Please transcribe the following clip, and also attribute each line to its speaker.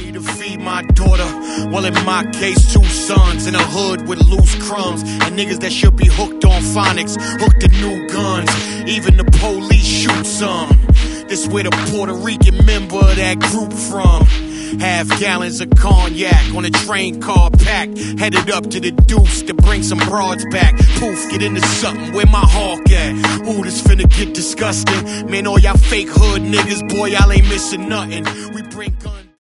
Speaker 1: money to feed my daughter. Well, in my case, 2 sons in a hood with loose crumbs. And niggas that should be hooked on phonics, hooked to new guns. Even the police shoot some. This where the Puerto Rican member of that group from. Half gallons of cognac on a train car packed, headed up to the Deuce to bring some broads back. Poof, get into something, where my hawk at? Ooh, this finna get disgusting. Man, all y'all fake hood niggas, boy, y'all ain't missing nothing. We bring guns.